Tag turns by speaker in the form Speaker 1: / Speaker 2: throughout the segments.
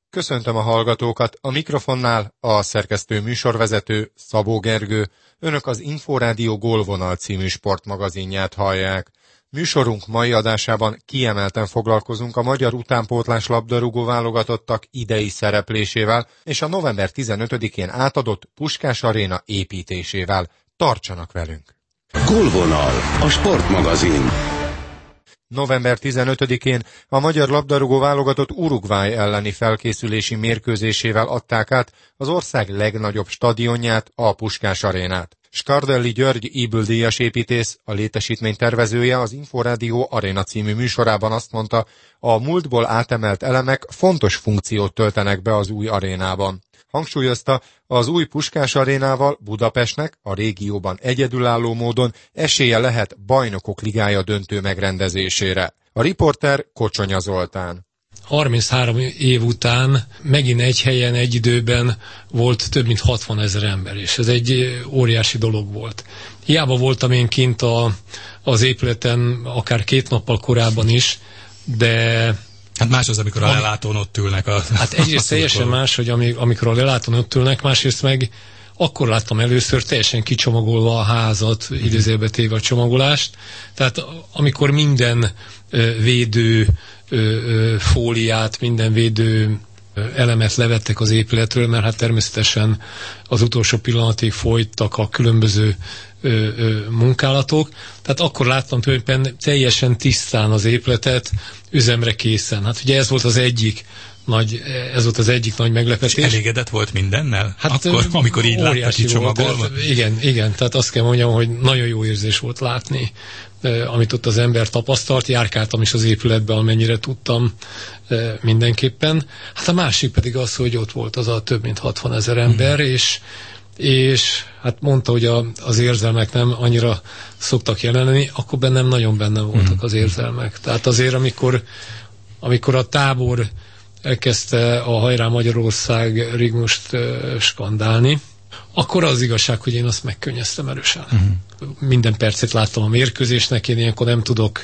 Speaker 1: Köszöntöm a hallgatókat, a mikrofonnál a szerkesztő műsorvezető Szabó Gergő. Önök az Inforádió Gólvonal című sportmagazinját hallják. Műsorunk mai adásában kiemelten foglalkozunk a magyar utánpótlás labdarúgó válogatottak idei szereplésével és a november 15-én átadott Puskás Aréna építésével. Tartsanak velünk!
Speaker 2: Gólvonal, a sportmagazin.
Speaker 1: November 15-én a magyar labdarúgó válogatott Uruguay elleni felkészülési mérkőzésével adták át az ország legnagyobb stadionját, a Puskás Arénát. Skardelli György íbüldíjas építész, a létesítmény tervezője az Inforádió Aréna című műsorában azt mondta, a múltból átemelt elemek fontos funkciót töltenek be az új arénában. Hangsúlyozta, az új Puskás Arénával Budapestnek a régióban egyedülálló módon esélye lehet Bajnokok Ligája döntő megrendezésére. A riporter Kocsonya Zoltán.
Speaker 3: 33 év után megint egy helyen, egy időben volt több mint 60 000 ember, és ez egy óriási dolog volt. Hiába voltam én kint az épületen akár 2 nappal korábban is, de...
Speaker 4: Hát más az, amikor a lelátón ott ülnek.
Speaker 3: Hát egyrészt teljesen más, hogy amikor a lelátón ott ülnek, másrészt meg akkor láttam először teljesen kicsomagolva a házat, idézőjelbe téve a csomagolást. Tehát amikor minden védő fóliát, minden védő elemet levettek az épületről, mert hát természetesen az utolsó pillanatig folytak a különböző munkálatok. Tehát akkor láttam tulajdonképpen teljesen tisztán az épületet, üzemre készen. Hát ugye ez volt az egyik nagy meglepetés.
Speaker 4: És elégedett volt mindennel? Hát akkor, amikor így látta kicsomagolva?
Speaker 3: Igen, tehát azt kell mondjam, hogy nagyon jó érzés volt látni, amit ott az ember tapasztalt. Járkáltam is az épületben, amennyire tudtam mindenképpen. Hát a másik pedig az, hogy ott volt az a több mint 60 000 ember, és hát mondta, hogy az érzelmek nem annyira szoktak jelenni, akkor bennem nagyon benne voltak az érzelmek. Tehát azért, amikor a tábor elkezdte a Hajrá Magyarország rigmust skandálni, akkor az igazság, hogy én azt megkönnyeztem erősen. Minden percet láttam a mérkőzésnek, én ilyenkor nem tudok,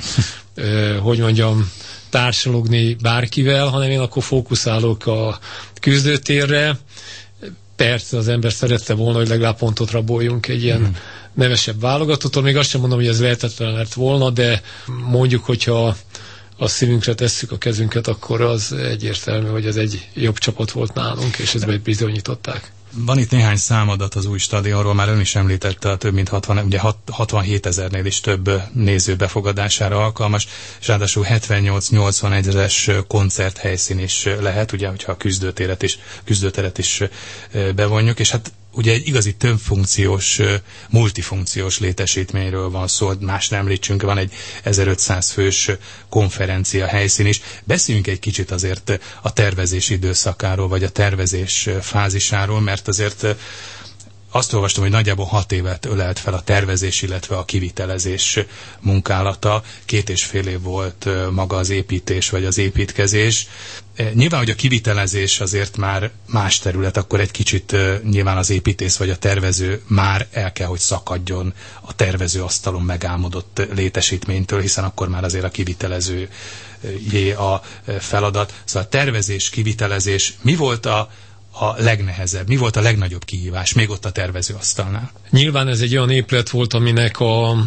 Speaker 3: társalogni bárkivel, hanem én akkor fókuszálok a küzdőtérre. Persze az ember szerette volna, hogy legalább pontot raboljunk egy ilyen nevesebb válogatottól. Még azt sem mondom, hogy ez lehetetlen lett volna, de mondjuk, hogyha a szívünkre tesszük a kezünket, akkor az egyértelmű, hogy ez egy jobb csapat volt nálunk, és ezt bizonyították.
Speaker 4: Van itt néhány számadat az új stadionról, már ön is említette a több mint 67 000-nél is több néző befogadására alkalmas, és ráadásul 78-81 ezeres koncerthelyszín is lehet, ugye, hogyha a küzdőteret is bevonjuk, és hát ugye egy igazi többfunkciós, multifunkciós létesítményről van szó, más nem említsünk, van egy 1500 fős konferencia helyszín is. Beszéljünk egy kicsit azért a tervezés időszakáról, vagy a tervezés fázisáról, mert azért azt olvastam, hogy nagyjából 6 évet ölelt fel a tervezés, illetve a kivitelezés munkálata. 2,5 év volt maga az építés, vagy az építkezés. Nyilván, hogy a kivitelezés azért már más terület, akkor egy kicsit nyilván az építész vagy a tervező már el kell, hogy szakadjon a tervezőasztalon megálmodott létesítménytől, hiszen akkor már azért a kivitelezőjé a feladat. Szóval a tervezés, kivitelezés, mi volt a legnehezebb? Mi volt a legnagyobb kihívás még ott a tervezőasztalnál?
Speaker 3: Nyilván ez egy olyan épület volt, aminek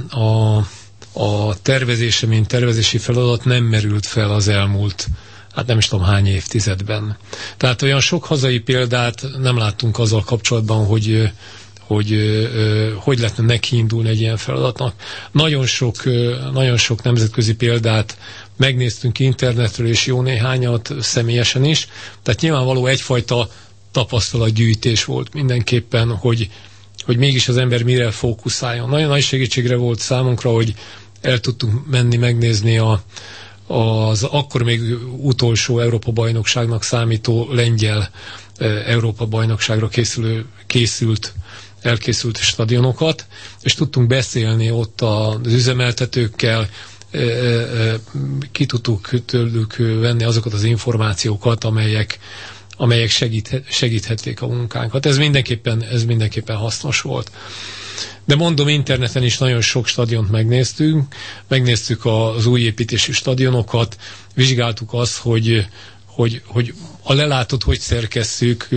Speaker 3: a tervezése, mint tervezési feladat nem merült fel az elmúlt, hát nem is tudom hány évtizedben. Tehát olyan sok hazai példát nem láttunk azzal kapcsolatban, hogy lehetne nekiindulni egy ilyen feladatnak. Nagyon sok nemzetközi példát megnéztünk internetről, és jó néhányat személyesen is. Tehát nyilvánvaló egyfajta tapasztalatgyűjtés volt mindenképpen, hogy mégis az ember mire fókuszáljon. Nagyon nagy segítségre volt számunkra, hogy el tudtunk menni megnézni az akkor még utolsó Európa-bajnokságnak számító lengyel Európa-bajnokságra elkészült stadionokat, és tudtunk beszélni ott az üzemeltetőkkel, ki tudtuk tőlük venni azokat az információkat, amelyek segíthették a munkánkat. Ez mindenképpen hasznos volt. De mondom, interneten is nagyon sok stadiont megnéztük az új építésű stadionokat, vizsgáltuk azt, hogy a lelátót hogy szerkesszük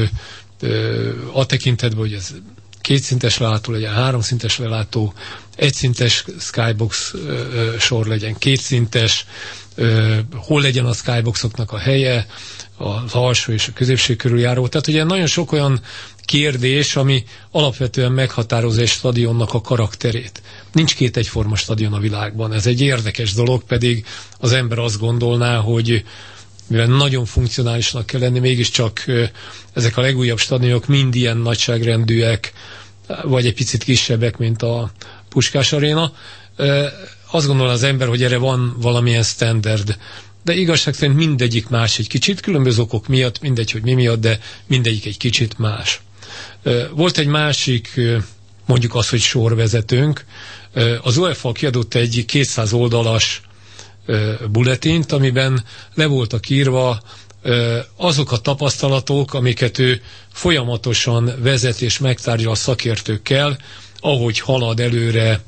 Speaker 3: a tekintetben, hogy ez kétszintes lelátó legyen, háromszintes lelátó, egyszintes skybox sor legyen, kétszintes, hol legyen a skyboxoknak a helye, az alsó és a középső körüljáró. Tehát ugye nagyon sok olyan kérdés, ami alapvetően meghatározza egy stadionnak a karakterét. Nincs két egyforma stadion a világban. Ez egy érdekes dolog, pedig az ember azt gondolná, hogy mivel nagyon funkcionálisnak kell lenni, mégiscsak ezek a legújabb stadionok mind ilyen nagyságrendűek, vagy egy picit kisebbek, mint a Puskás Aréna. Azt gondolja az ember, hogy erre van valamilyen standard, de igazság szerint mindegyik más egy kicsit, különböző okok miatt, mindegy, hogy mi miatt, de mindegyik egy kicsit más. Volt egy másik, mondjuk az, hogy sorvezetőnk. Az UEFA kiadott egy 200 oldalas bulletint, amiben le voltak írva azok a tapasztalatok, amiket ő folyamatosan vezet és megtárgyal a szakértőkkel, ahogy halad előre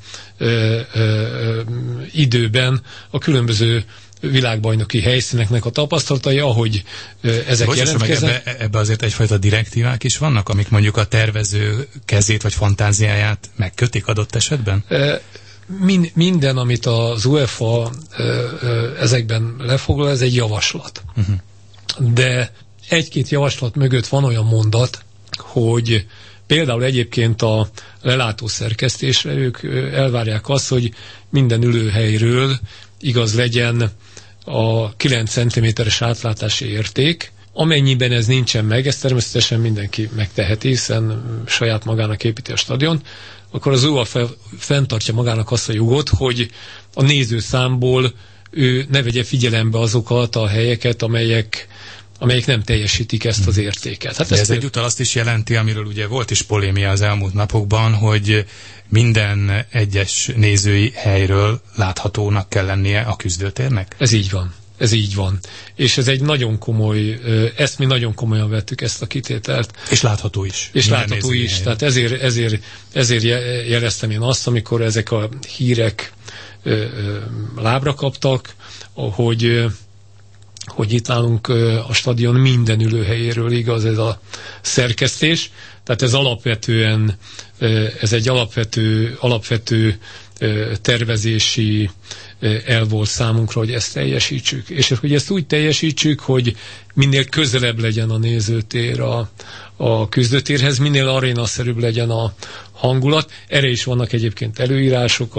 Speaker 3: időben a különböző világbajnoki helyszíneknek a tapasztalatai, ahogy ezek jelentkeznek.
Speaker 4: Ebbe azért egyfajta direktívák is vannak, amik mondjuk a tervező kezét vagy fantáziáját megkötik adott esetben?
Speaker 3: Minden, amit az UEFA ezekben lefoglal, ez egy javaslat. De egy-két javaslat mögött van olyan mondat, hogy például egyébként a lelátó szerkesztésre ők elvárják azt, hogy minden ülőhelyről igaz legyen a 9 cm-es átlátási érték. Amennyiben ez nincsen meg, ezt természetesen mindenki megteheti, hiszen saját magának építi a stadion, akkor az UEFA fenntartja magának azt a jogot, hogy a nézőszámból ő ne vegye figyelembe azokat a helyeket, amelyek nem teljesítik ezt az értéket. Hát
Speaker 4: ez egyúttal azt is jelenti, amiről ugye volt is polémia az elmúlt napokban, hogy minden egyes nézői helyről láthatónak kell lennie a küzdőtérnek?
Speaker 3: Ez így van. Ez így van. És ez egy nagyon komoly, ezt mi nagyon komolyan vettük, ezt a kitételt.
Speaker 4: És látható is.
Speaker 3: És látható is. Helyen. Tehát ezért jeleztem én azt, amikor ezek a hírek lábra kaptak, hogy itt nálunk a stadion minden ülőhelyéről igaz ez a szerkesztés. Tehát ez alapvetően, ez egy alapvető tervezési elv volt számunkra, hogy ezt teljesítsük. És hogy ezt úgy teljesítsük, hogy minél közelebb legyen a nézőtér a küzdőtérhez, minél arénaszerűbb legyen a hangulat. Erre is vannak egyébként előírások,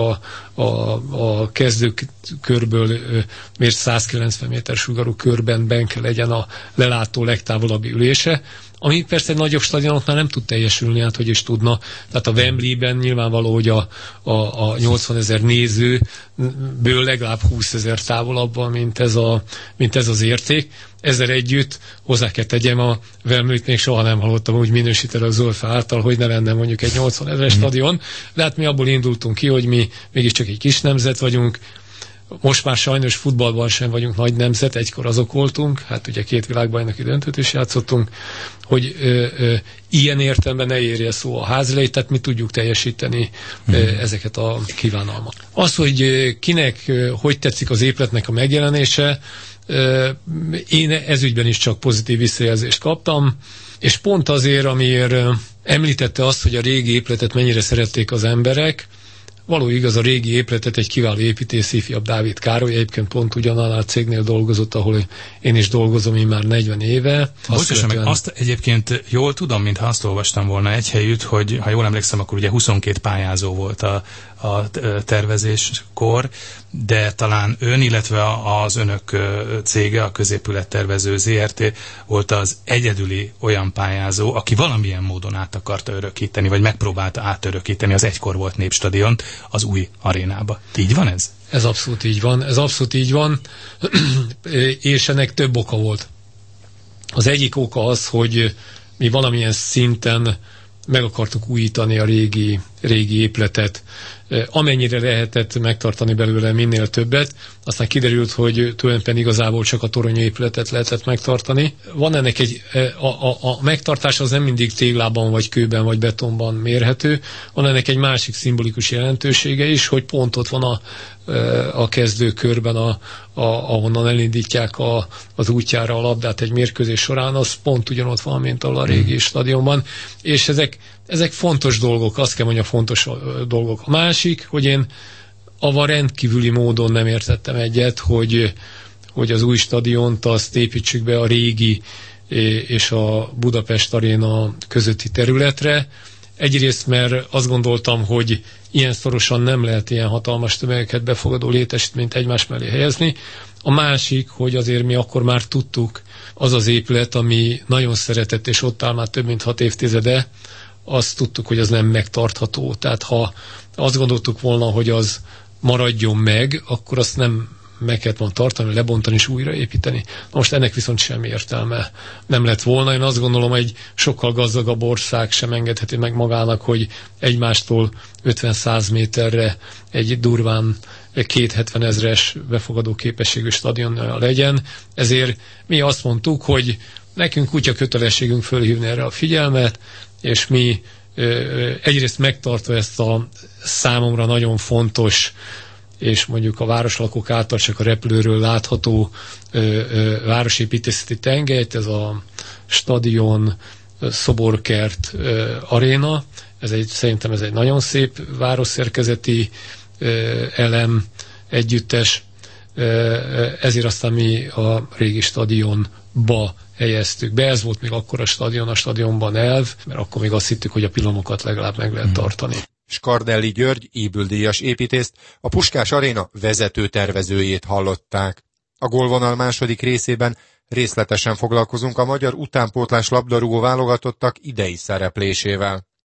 Speaker 3: a kezdőkörből mért 190 méter sugarú körben ben kell legyen a lelátó legtávolabbi ülése, ami persze egy nagyobb stadionoknál nem tud teljesülni, hát hogy is tudna. Tehát a Wembleyben nyilvánvaló, hogy a 80 000 nézőből legalább 20 000 távolabban, mint ez az érték. Ezzel együtt hozzá kell tegyem, a Wembleyt még soha nem hallottam úgy minősíteni az UEFA által, hogy ne lenne mondjuk egy 80 000 stadion, de hát mi abból indultunk ki, hogy mi mégiscsak egy kis nemzet vagyunk. Most már sajnos futballban sem vagyunk nagy nemzet, egykor azok voltunk, hát ugye 2 világbajnoki döntőt is játszottunk, hogy ilyen értelemben ne érje szó a házlét, tehát mi tudjuk teljesíteni ezeket a kívánalmat. Az, hogy kinek hogy tetszik az épületnek a megjelenése, én ezügyben is csak pozitív visszajelzést kaptam, és pont azért, amiért említette azt, hogy a régi épületet mennyire szerették az emberek. Való igaz, a régi épületet egy kiváló építész, ifjabb Dávid Károly, egyébként pont ugyanannál a cégnél dolgozott, ahol én is dolgozom én már 40 éve.
Speaker 4: Azt egyébként jól tudom, mintha azt olvastam volna egy helyütt, hogy ha jól emlékszem, akkor ugye 22 pályázó volt a tervezéskor, de talán ön, illetve az önök cége, a Középülettervező ZRT volt az egyedüli olyan pályázó, aki valamilyen módon át akarta örökíteni, vagy megpróbálta átörökíteni az egykor volt Népstadiont az új arénába. Így van ez?
Speaker 3: Ez abszolút így van, és ennek több oka volt. Az egyik oka az, hogy mi valamilyen szinten meg akartuk újítani a régi régi épületet, amennyire lehetett megtartani belőle minél többet. Aztán kiderült, hogy tulajdonképpen igazából csak a toronyépületet lehetett megtartani. Van ennek a megtartás az nem mindig téglában, vagy kőben, vagy betonban mérhető. Van ennek egy másik szimbolikus jelentősége is, hogy pont ott van a kezdőkörben, ahonnan elindítják az útjára a labdát egy mérkőzés során, az pont ugyanott van, mint a régi stadionban. És ezek fontos dolgok, azt kell mondjam, fontos dolgok. A másik, hogy én avval rendkívüli módon nem értettem egyet, hogy az új stadiont azt építsük be a régi és a Budapest Aréna közötti területre. Egyrészt, mert azt gondoltam, hogy ilyen szorosan nem lehet ilyen hatalmas tömegeket befogadó létesítményt egymás mellé helyezni. A másik, hogy azért mi akkor már tudtuk, az az épület, ami nagyon szeretett, és ott áll már több mint 6 évtizede, azt tudtuk, hogy az nem megtartható. Tehát ha azt gondoltuk volna, hogy az maradjon meg, akkor azt nem meg kellett volna tartani, lebontani és újraépíteni. Most ennek viszont semmi értelme nem lett volna. Én azt gondolom, egy sokkal gazdagabb ország sem engedheti meg magának, hogy egymástól 50-100 méterre egy durván 270 000-es befogadó képességű stadion legyen. Ezért mi azt mondtuk, hogy nekünk kutya kötelességünk fölhívni erre a figyelmet, és mi egyrészt megtartva ezt a számomra nagyon fontos, és mondjuk a városlakók által csak a repülőről látható városépítészeti tengelyt, ez a stadion, szoborkert, aréna, szerintem ez egy nagyon szép városszerkezeti elem, együttes, ezért aztán mi a régi stadionba helyeztük be. Ez volt még akkor a stadionban elv, mert akkor még azt hittük, hogy a pillamokat legalább meg lehet tartani.
Speaker 1: Skardelli György, Ybl-díjas építészt, a Puskás Aréna vezető tervezőjét hallották. A gólvonal második részében részletesen foglalkozunk a magyar utánpótlás labdarúgó válogatottak idei szereplésével.